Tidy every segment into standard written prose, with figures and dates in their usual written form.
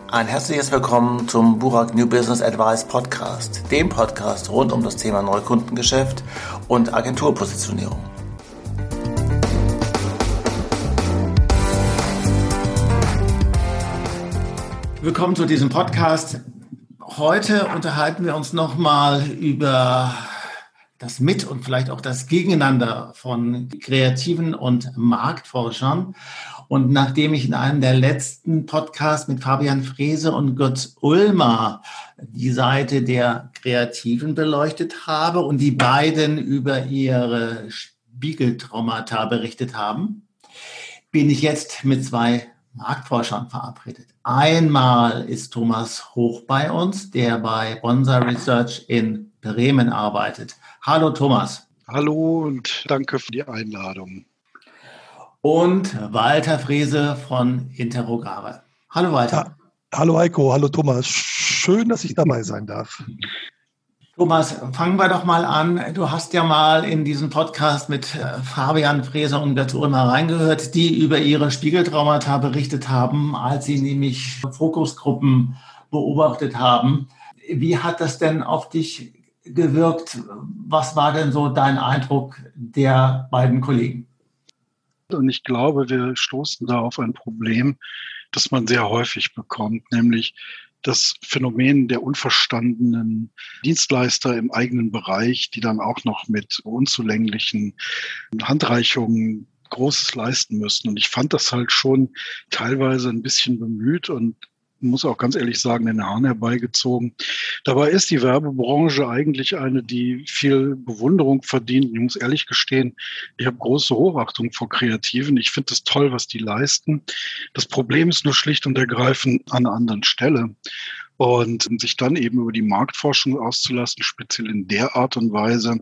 Ein herzliches Willkommen zum Burak New Business Advice Podcast, dem Podcast rund um das Thema Neukundengeschäft und Agenturpositionierung. Willkommen zu diesem Podcast. Heute unterhalten wir uns nochmal über das Mit- und vielleicht auch das Gegeneinander von Kreativen und Marktforschern. Und nachdem ich in einem der letzten Podcasts mit Fabian Frese und Götz Ulmer die Seite der Kreativen beleuchtet habe und die beiden über ihre Spiegeltraumata berichtet haben, bin ich jetzt mit zwei Marktforschern verabredet. Einmal ist Thomas Hoch bei uns, der bei Bonsa Research in Bremen arbeitet. Hallo Thomas. Hallo und danke für die Einladung. Und Walter Frese von Interrogare. Hallo Walter. Ja, hallo Heiko, hallo Thomas. Schön, dass ich dabei sein darf. Thomas, fangen wir doch mal an. Du hast ja mal in diesen Podcast mit Fabian Frese und Götz Ulmer reingehört, die über ihre Spiegeltraumata berichtet haben, als sie nämlich Fokusgruppen beobachtet haben. Wie hat das denn auf dich gewirkt? Was war denn so dein Eindruck der beiden Kollegen? Und ich glaube, wir stoßen da auf ein Problem, das man sehr häufig bekommt, nämlich das Phänomen der unverstandenen Dienstleister im eigenen Bereich, die dann auch noch mit unzulänglichen Handreichungen Großes leisten müssen. Und ich fand das halt schon teilweise ein bisschen bemüht und muss auch ganz ehrlich sagen, den Haaren herbeigezogen. Dabei ist die Werbebranche eigentlich eine, die viel Bewunderung verdient. Ich muss ehrlich gestehen, ich habe große Hochachtung vor Kreativen. Ich finde es toll, was die leisten. Das Problem ist nur schlicht und ergreifend an einer anderen Stelle. Und sich dann eben über die Marktforschung auszulassen, speziell in der Art und Weise,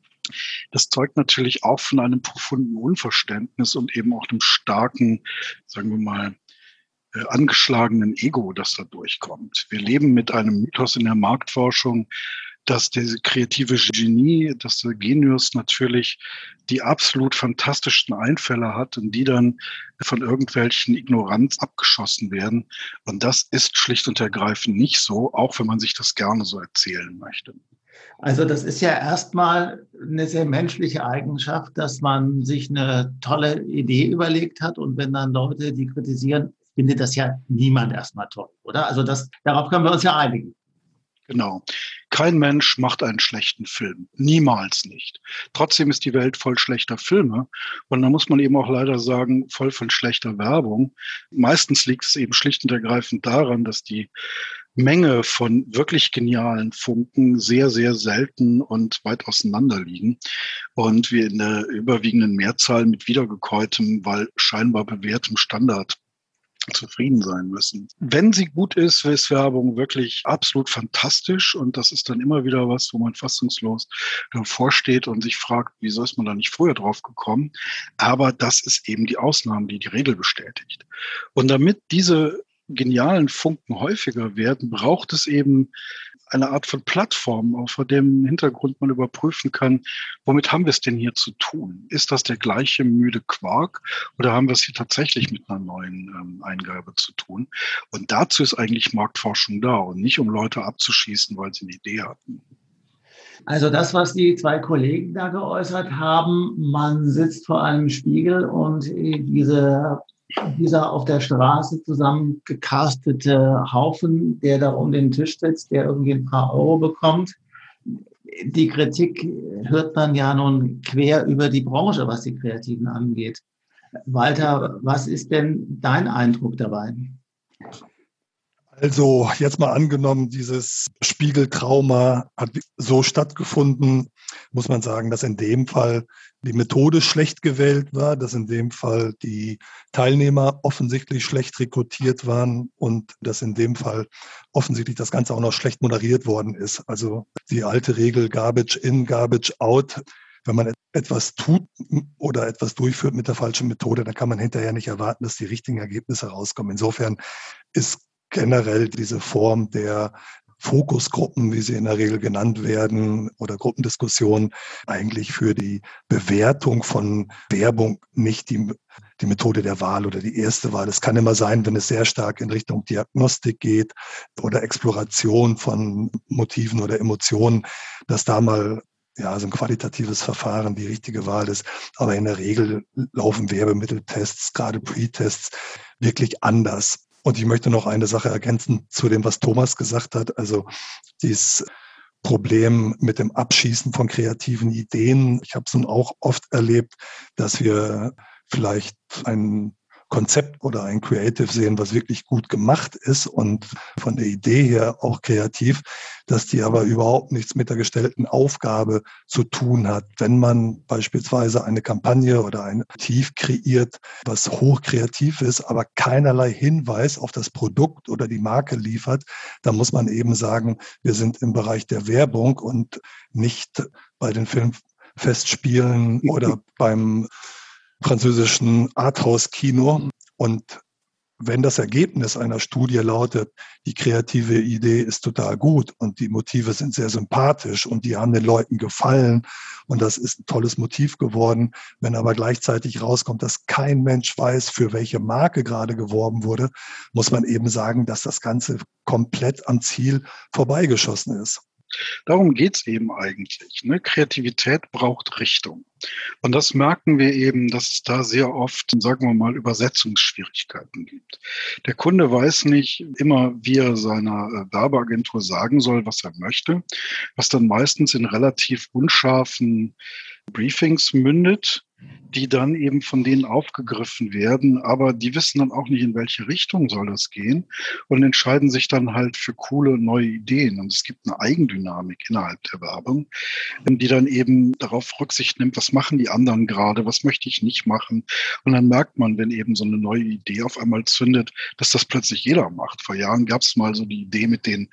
das zeugt natürlich auch von einem profunden Unverständnis und eben auch einem starken, sagen wir mal, angeschlagenen Ego, das da durchkommt. Wir leben mit einem Mythos in der Marktforschung, dass diese kreative Genie, dass der Genius natürlich die absolut fantastischen Einfälle hat und die dann von irgendwelchen Ignoranz abgeschossen werden. Und das ist schlicht und ergreifend nicht so, auch wenn man sich das gerne so erzählen möchte. Also das ist ja erstmal eine sehr menschliche Eigenschaft, dass man sich eine tolle Idee überlegt hat und wenn dann Leute die kritisieren, findet das ja niemand erstmal toll, oder? Also darauf können wir uns ja einigen. Genau. Kein Mensch macht einen schlechten Film. Niemals nicht. Trotzdem ist die Welt voll schlechter Filme. Und da muss man eben auch leider sagen, voll von schlechter Werbung. Meistens liegt es eben schlicht und ergreifend daran, dass die Menge von wirklich genialen Funken sehr, sehr selten und weit auseinander liegen. Und wir in der überwiegenden Mehrzahl mit wiedergekäutem, weil scheinbar bewährtem Standard zufrieden sein müssen. Wenn sie gut ist Werbung wirklich absolut fantastisch und das ist dann immer wieder was, wo man fassungslos davor steht und sich fragt, wieso ist man da nicht früher drauf gekommen? Aber das ist eben die Ausnahme, die die Regel bestätigt. Und damit diese genialen Funken häufiger werden, braucht es eben eine Art von Plattform, auf dem Hintergrund man überprüfen kann, womit haben wir es denn hier zu tun? Ist das der gleiche müde Quark oder haben wir es hier tatsächlich mit einer neuen Eingabe zu tun? Und dazu ist eigentlich Marktforschung da und nicht, um Leute abzuschießen, weil sie eine Idee hatten. Also das, was die zwei Kollegen da geäußert haben, man sitzt vor einem Spiegel und dieser auf der Straße zusammengecastete Haufen, der da um den Tisch sitzt, der irgendwie ein paar Euro bekommt. Die Kritik hört man ja nun quer über die Branche, was die Kreativen angeht. Walter, was ist denn dein Eindruck dabei? Also jetzt mal angenommen, dieses Spiegeltrauma hat so stattgefunden, muss man sagen, dass in dem Fall die Methode schlecht gewählt war, dass in dem Fall die Teilnehmer offensichtlich schlecht rekrutiert waren und dass in dem Fall offensichtlich das Ganze auch noch schlecht moderiert worden ist. Also die alte Regel Garbage in, Garbage out. Wenn man etwas tut oder etwas durchführt mit der falschen Methode, dann kann man hinterher nicht erwarten, dass die richtigen Ergebnisse rauskommen. Insofern ist generell diese Form der Fokusgruppen, wie sie in der Regel genannt werden, oder Gruppendiskussionen eigentlich für die Bewertung von Werbung nicht die Methode der Wahl oder die erste Wahl. Es kann immer sein, wenn es sehr stark in Richtung Diagnostik geht oder Exploration von Motiven oder Emotionen, dass da mal so ein qualitatives Verfahren die richtige Wahl ist. Aber in der Regel laufen Werbemitteltests, gerade Pre-Tests, wirklich anders. Und ich möchte noch eine Sache ergänzen zu dem, was Thomas gesagt hat. Also dieses Problem mit dem Abschießen von kreativen Ideen. Ich habe es nun auch oft erlebt, dass wir vielleicht ein Konzept oder ein Creative sehen, was wirklich gut gemacht ist und von der Idee her auch kreativ, dass die aber überhaupt nichts mit der gestellten Aufgabe zu tun hat. Wenn man beispielsweise eine Kampagne oder ein Motiv kreiert, was hochkreativ ist, aber keinerlei Hinweis auf das Produkt oder die Marke liefert, dann muss man eben sagen, wir sind im Bereich der Werbung und nicht bei den Filmfestspielen oder beim französischen Arthouse-Kino. Und wenn das Ergebnis einer Studie lautet, die kreative Idee ist total gut und die Motive sind sehr sympathisch und die haben den Leuten gefallen und das ist ein tolles Motiv geworden, wenn aber gleichzeitig rauskommt, dass kein Mensch weiß, für welche Marke gerade geworben wurde, muss man eben sagen, dass das Ganze komplett am Ziel vorbeigeschossen ist. Darum geht's eben eigentlich. Ne? Kreativität braucht Richtung. Und das merken wir eben, dass es da sehr oft, sagen wir mal, Übersetzungsschwierigkeiten gibt. Der Kunde weiß nicht immer, wie er seiner Werbeagentur sagen soll, was er möchte, was dann meistens in relativ unscharfen Briefings mündet, die dann eben von denen aufgegriffen werden, aber die wissen dann auch nicht, in welche Richtung soll das gehen und entscheiden sich dann halt für coole neue Ideen. Und es gibt eine Eigendynamik innerhalb der Werbung, die dann eben darauf Rücksicht nimmt, was machen die anderen gerade, was möchte ich nicht machen. Und dann merkt man, wenn eben so eine neue Idee auf einmal zündet, dass das plötzlich jeder macht. Vor Jahren gab es mal so die Idee mit den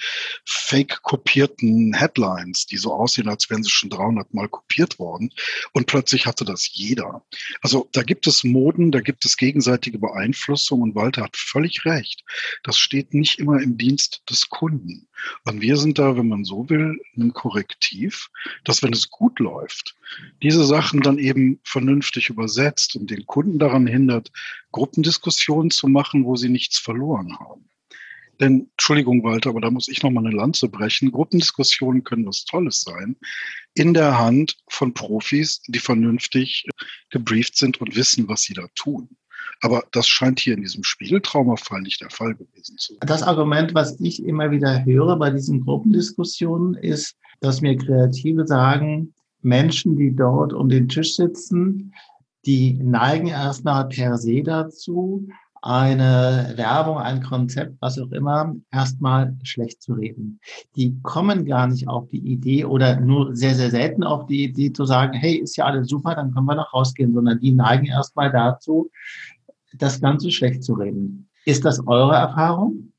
fake-kopierten Headlines, die so aussehen, als wären sie schon 300 Mal kopiert worden. Und plötzlich hatte das jeder. Also da gibt es Moden, da gibt es gegenseitige Beeinflussung und Walter hat völlig recht. Das steht nicht immer im Dienst des Kunden. Und wir sind da, wenn man so will, ein Korrektiv, dass wenn es gut läuft, diese Sachen dann eben vernünftig übersetzt und den Kunden daran hindert, Gruppendiskussionen zu machen, wo sie nichts verloren haben. Denn, Entschuldigung, Walter, aber da muss ich nochmal eine Lanze brechen. Gruppendiskussionen können was Tolles sein, in der Hand von Profis, die vernünftig gebrieft sind und wissen, was sie da tun. Aber das scheint hier in diesem Spiegeltraumafall nicht der Fall gewesen zu sein. Das Argument, was ich immer wieder höre bei diesen Gruppendiskussionen, ist, dass mir Kreative sagen, Menschen, die dort um den Tisch sitzen, die neigen erstmal per se dazu, eine Werbung, ein Konzept, was auch immer, erstmal schlecht zu reden. Die kommen gar nicht auf die Idee oder nur sehr, sehr selten auf die Idee zu sagen, hey, ist ja alles super, dann können wir noch rausgehen, sondern die neigen erstmal dazu, das Ganze schlecht zu reden. Ist das eure Erfahrung?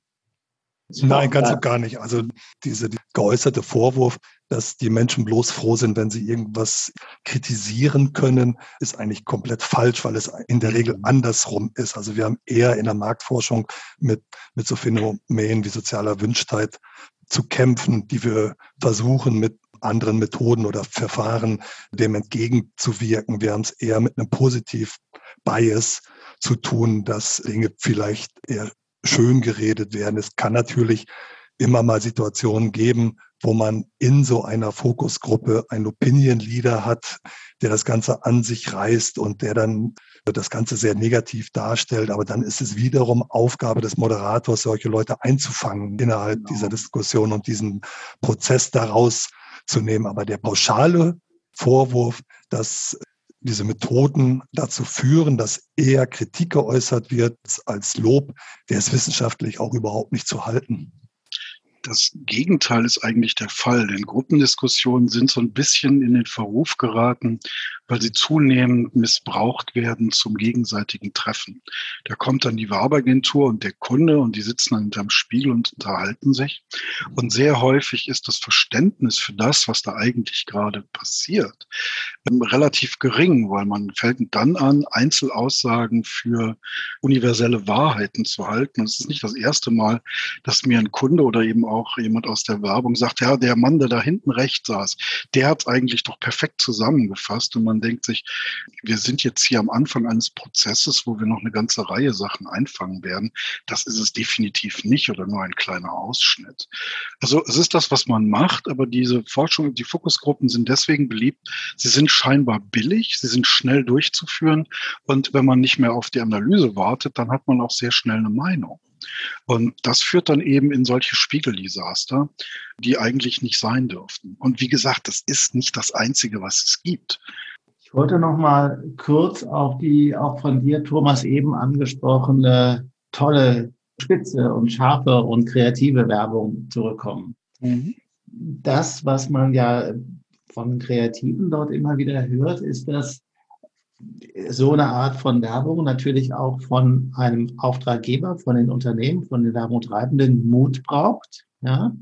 Nein, ganz und gar nicht. Also dieser geäußerte Vorwurf, dass die Menschen bloß froh sind, wenn sie irgendwas kritisieren können, ist eigentlich komplett falsch, weil es in der Regel andersrum ist. Also wir haben eher in der Marktforschung mit so Phänomenen wie sozialer Erwünschtheit zu kämpfen, die wir versuchen mit anderen Methoden oder Verfahren dem entgegenzuwirken. Wir haben es eher mit einem Positiv-Bias zu tun, dass Dinge vielleicht eher schön geredet werden. Es kann natürlich immer mal Situationen geben, wo man in so einer Fokusgruppe einen Opinion Leader hat, der das Ganze an sich reißt und der dann das Ganze sehr negativ darstellt. Aber dann ist es wiederum Aufgabe des Moderators, solche Leute einzufangen innerhalb dieser Diskussion und diesen Prozess daraus zu nehmen. Aber der pauschale Vorwurf, dass diese Methoden dazu führen, dass eher Kritik geäußert wird als Lob, der ist wissenschaftlich auch überhaupt nicht zu halten. Das Gegenteil ist eigentlich der Fall, denn Gruppendiskussionen sind so ein bisschen in den Verruf geraten, weil sie zunehmend missbraucht werden zum gegenseitigen Treffen. Da kommt dann die Werbeagentur und der Kunde und die sitzen dann hinterm Spiegel und unterhalten sich. Und sehr häufig ist das Verständnis für das, was da eigentlich gerade passiert, relativ gering, weil man fällt dann an, Einzelaussagen für universelle Wahrheiten zu halten. Und es ist nicht das erste Mal, dass mir ein Kunde oder eben auch jemand aus der Werbung sagt, ja, der Mann, der da hinten rechts saß, der hat es eigentlich doch perfekt zusammengefasst. Und man denkt sich, wir sind jetzt hier am Anfang eines Prozesses, wo wir noch eine ganze Reihe Sachen einfangen werden. Das ist es definitiv nicht oder nur ein kleiner Ausschnitt. Also es ist das, was man macht, aber diese Forschung, die Fokusgruppen sind deswegen beliebt. Sie sind scheinbar billig, sie sind schnell durchzuführen und wenn man nicht mehr auf die Analyse wartet, dann hat man auch sehr schnell eine Meinung. Und das führt dann eben in solche Spiegeldesaster, die eigentlich nicht sein dürften. Und wie gesagt, das ist nicht das Einzige, was es gibt. Ich wollte noch mal kurz auf die auch von dir, Thomas, eben angesprochene tolle, spitze und scharfe und kreative Werbung zurückkommen. Das, was man ja von Kreativen dort immer wieder hört, ist, dass so eine Art von Werbung natürlich auch von einem Auftraggeber, von den Unternehmen, von den Werbungtreibenden Mut braucht. Ja?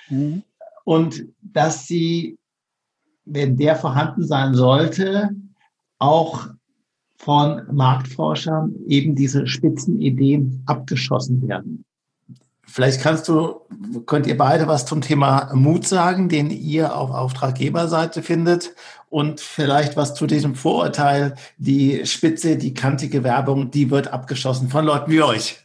Und dass sie, wenn der vorhanden sein sollte, auch von Marktforschern eben diese Spitzenideen abgeschossen werden. Vielleicht könnt ihr beide was zum Thema Mut sagen, den ihr auf Auftraggeberseite findet und vielleicht was zu diesem Vorurteil, die spitze, die kantige Werbung, die wird abgeschossen von Leuten wie euch.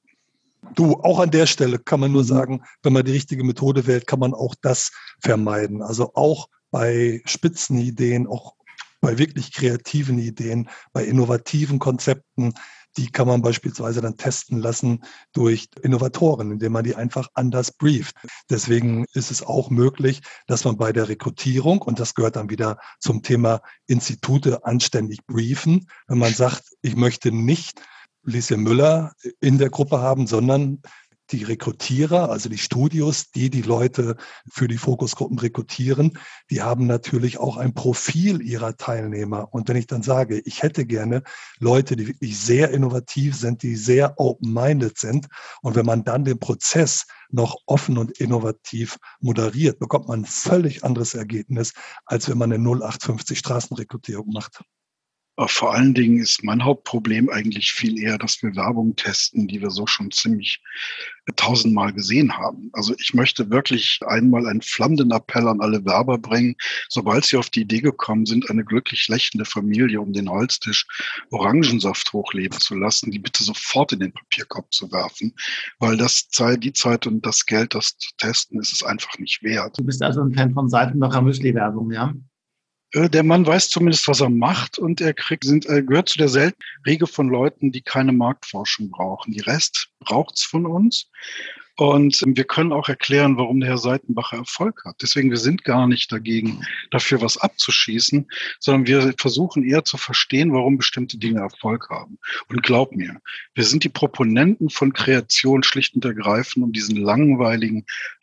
Du, auch an der Stelle kann man nur sagen, wenn man die richtige Methode wählt, kann man auch das vermeiden. Also auch bei Spitzenideen, auch bei wirklich kreativen Ideen, bei innovativen Konzepten, die kann man beispielsweise dann testen lassen durch Innovatoren, indem man die einfach anders brieft. Deswegen ist es auch möglich, dass man bei der Rekrutierung, und das gehört dann wieder zum Thema Institute, anständig briefen, wenn man sagt, ich möchte nicht Lieschen Müller in der Gruppe haben, sondern die Rekrutierer, also die Studios, die Leute für die Fokusgruppen rekrutieren, die haben natürlich auch ein Profil ihrer Teilnehmer. Und wenn ich dann sage, ich hätte gerne Leute, die wirklich sehr innovativ sind, die sehr open-minded sind, und wenn man dann den Prozess noch offen und innovativ moderiert, bekommt man ein völlig anderes Ergebnis, als wenn man eine 0850 Straßenrekrutierung macht. Vor allen Dingen ist mein Hauptproblem eigentlich viel eher, dass wir Werbung testen, die wir so schon ziemlich 1000-mal gesehen haben. Also ich möchte wirklich einmal einen flammenden Appell an alle Werber bringen, sobald sie auf die Idee gekommen sind, eine glücklich lächelnde Familie um den Holztisch Orangensaft hochleben zu lassen, die bitte sofort in den Papierkorb zu werfen, weil die Zeit und das Geld, das zu testen, ist es einfach nicht wert. Du bist also ein Fan von Seitenbacher Müsli-Werbung, ja? Der Mann weiß zumindest, was er macht, und er gehört zu der seltenen Riege von Leuten, die keine Marktforschung brauchen. Die Rest braucht's von uns. Und wir können auch erklären, warum der Herr Seitenbacher Erfolg hat. Deswegen, wir sind gar nicht dagegen, dafür was abzuschießen, sondern wir versuchen eher zu verstehen, warum bestimmte Dinge Erfolg haben. Und glaub mir, wir sind die Proponenten von Kreation schlicht und ergreifend, um diesen langweiligen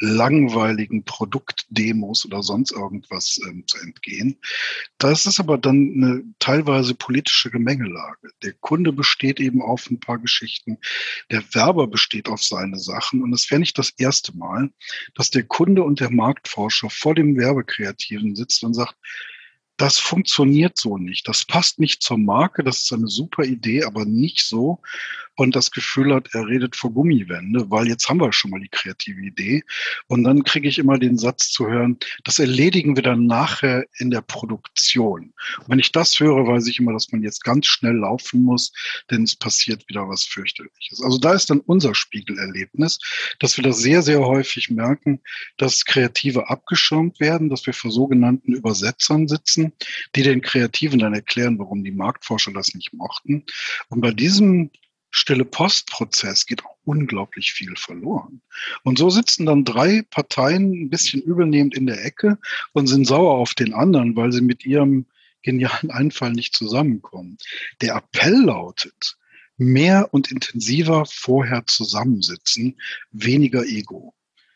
Produktdemos oder sonst irgendwas zu entgehen. Das ist aber dann eine teilweise politische Gemengelage. Der Kunde besteht eben auf ein paar Geschichten, der Werber besteht auf seine Sachen, und es wäre nicht das erste Mal, dass der Kunde und der Marktforscher vor dem Werbekreativen sitzt und sagt, das funktioniert so nicht, das passt nicht zur Marke, das ist eine super Idee, aber nicht so. Und das Gefühl hat, er redet vor Gummiwände, weil jetzt haben wir schon mal die kreative Idee. Und dann kriege ich immer den Satz zu hören, das erledigen wir dann nachher in der Produktion. Und wenn ich das höre, weiß ich immer, dass man jetzt ganz schnell laufen muss, denn es passiert wieder was fürchterliches. Also da ist dann unser Spiegelerlebnis, dass wir das sehr, sehr häufig merken, dass Kreative abgeschirmt werden, dass wir vor sogenannten Übersetzern sitzen, die den Kreativen dann erklären, warum die Marktforscher das nicht mochten. Und bei diesem Stille-Post-Prozess geht auch unglaublich viel verloren. Und so sitzen dann 3 Parteien ein bisschen übelnehmend in der Ecke und sind sauer auf den anderen, weil sie mit ihrem genialen Einfall nicht zusammenkommen. Der Appell lautet, mehr und intensiver vorher zusammensitzen, weniger Ego.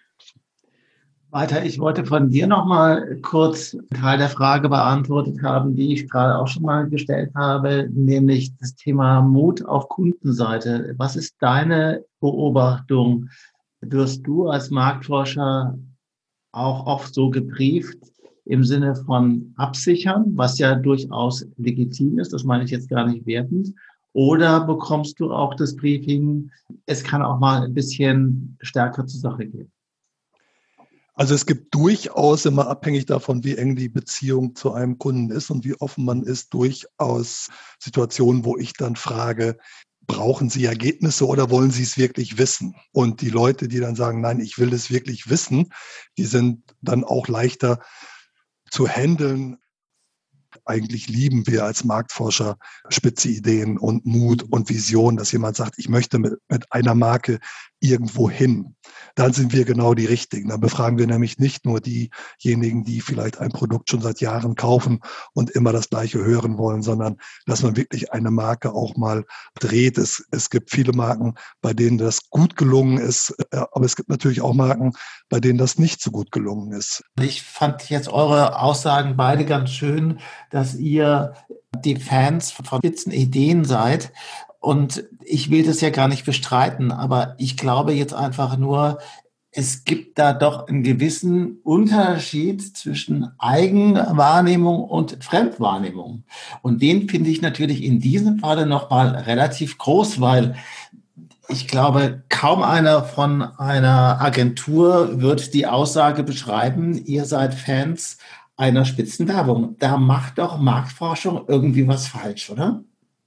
Walter, ich wollte von dir noch mal kurz einen Teil der Frage beantwortet haben, die ich gerade auch schon mal gestellt habe, nämlich das Thema Mut auf Kundenseite. Was ist deine Beobachtung? Wirst du als Marktforscher auch oft so gebrieft im Sinne von absichern, was ja durchaus legitim ist, das meine ich jetzt gar nicht wertend, oder bekommst du auch das Briefing, es kann auch mal ein bisschen stärker zur Sache gehen? Also es gibt durchaus, immer abhängig davon, wie eng die Beziehung zu einem Kunden ist und wie offen man ist, durchaus Situationen, wo ich dann frage, brauchen Sie Ergebnisse oder wollen Sie es wirklich wissen? Und die Leute, die dann sagen, nein, ich will es wirklich wissen, die sind dann auch leichter zu handeln. Eigentlich lieben wir als Marktforscher spitze Ideen und Mut und Vision, dass jemand sagt, ich möchte mit einer Marke irgendwo hin. Dann sind wir genau die Richtigen. Dann befragen wir nämlich nicht nur diejenigen, die vielleicht ein Produkt schon seit Jahren kaufen und immer das Gleiche hören wollen, sondern dass man wirklich eine Marke auch mal dreht. Es gibt viele Marken, bei denen das gut gelungen ist, aber es gibt natürlich auch Marken, bei denen das nicht so gut gelungen ist. Ich fand jetzt eure Aussagen beide ganz schön, dass ihr die Fans von spitzen Ideen seid. Und ich will das ja gar nicht bestreiten, aber ich glaube jetzt einfach nur, es gibt da doch einen gewissen Unterschied zwischen Eigenwahrnehmung und Fremdwahrnehmung. Und den finde ich natürlich in diesem Falle nochmal relativ groß, weil ich glaube, kaum einer von einer Agentur wird die Aussage beschreiben, ihr seid Fans einer Spitzenwerbung. Da macht doch Marktforschung irgendwie was falsch, oder?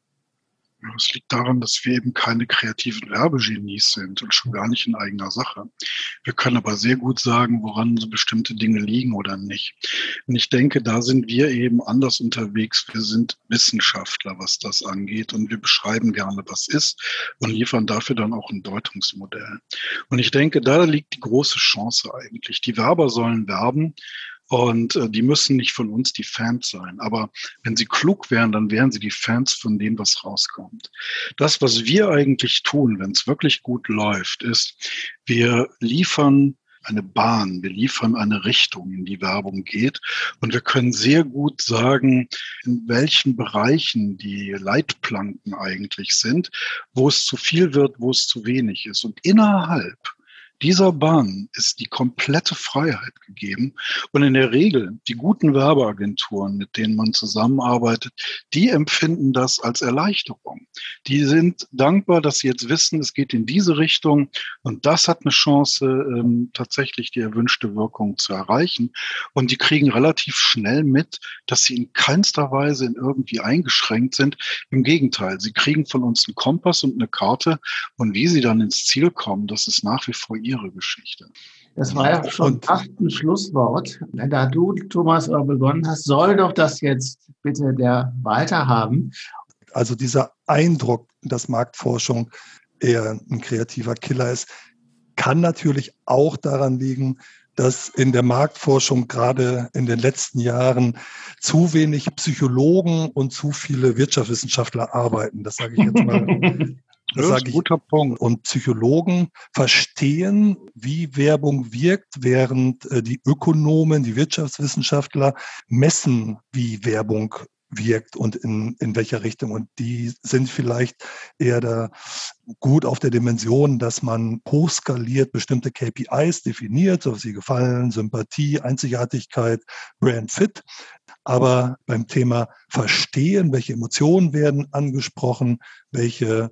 Das liegt daran, dass wir eben keine kreativen Werbegenies sind und schon gar nicht in eigener Sache. Wir können aber sehr gut sagen, woran so bestimmte Dinge liegen oder nicht. Und ich denke, da sind wir eben anders unterwegs. Wir sind Wissenschaftler, was das angeht, und wir beschreiben gerne, was ist, und liefern dafür dann auch ein Deutungsmodell. Und ich denke, da liegt die große Chance eigentlich. Die Werber sollen werben. Und die müssen nicht von uns die Fans sein. Aber wenn sie klug wären, dann wären sie die Fans von dem, was rauskommt. Das, was wir eigentlich tun, wenn es wirklich gut läuft, ist, wir liefern eine Bahn, wir liefern eine Richtung, in die Werbung geht. Und wir können sehr gut sagen, in welchen Bereichen die Leitplanken eigentlich sind, wo es zu viel wird, wo es zu wenig ist. Und innerhalb dieser Bahn ist die komplette Freiheit gegeben. Und in der Regel, die guten Werbeagenturen, mit denen man zusammenarbeitet, die empfinden das als Erleichterung. Die sind dankbar, dass sie jetzt wissen, es geht in diese Richtung. Und das hat eine Chance, tatsächlich die erwünschte Wirkung zu erreichen. Und die kriegen relativ schnell mit, dass sie in keinster Weise irgendwie eingeschränkt sind. Im Gegenteil, sie kriegen von uns einen Kompass und eine Karte. Und wie sie dann ins Ziel kommen, das ist nach wie vor ihre Geschichte. Das war ja schon fast ein Schlusswort. Da du, Thomas, begonnen hast, soll doch das jetzt bitte der Walter haben. Also dieser Eindruck, dass Marktforschung eher ein kreativer Killer ist, kann natürlich auch daran liegen, dass in der Marktforschung gerade in den letzten Jahren zu wenig Psychologen und zu viele Wirtschaftswissenschaftler arbeiten. Das sage ich jetzt mal. Das ist ein guter Punkt. Und Psychologen verstehen, wie Werbung wirkt, während die Ökonomen, die Wirtschaftswissenschaftler messen, wie Werbung wirkt und in welcher Richtung. Und die sind vielleicht eher da gut auf der Dimension, dass man hochskaliert bestimmte KPIs definiert, so wie Gefallen, Sympathie, Einzigartigkeit, Brand Fit. Aber beim Thema Verstehen, welche Emotionen werden angesprochen, welche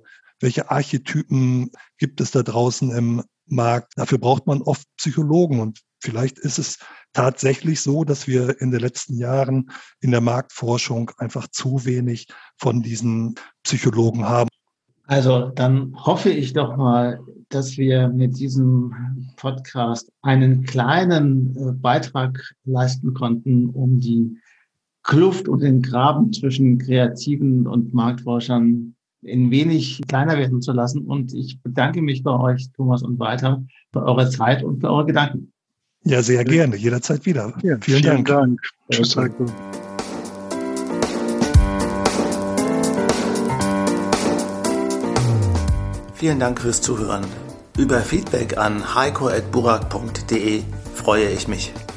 Archetypen gibt es da draußen im Markt? Dafür braucht man oft Psychologen. Und vielleicht ist es tatsächlich so, dass wir in den letzten Jahren in der Marktforschung einfach zu wenig von diesen Psychologen haben. Also dann hoffe ich doch mal, dass wir mit diesem Podcast einen kleinen Beitrag leisten konnten, um die Kluft und den Graben zwischen Kreativen und Marktforschern ein wenig kleiner werden zu lassen. Und ich bedanke mich bei euch, Thomas und Walter, für eure Zeit und für eure Gedanken. Ja, sehr gerne. Jederzeit wieder. Ja, vielen Dank. Tschüss, Heiko. Vielen Dank fürs Zuhören. Über Feedback an heiko@burak.de freue ich mich.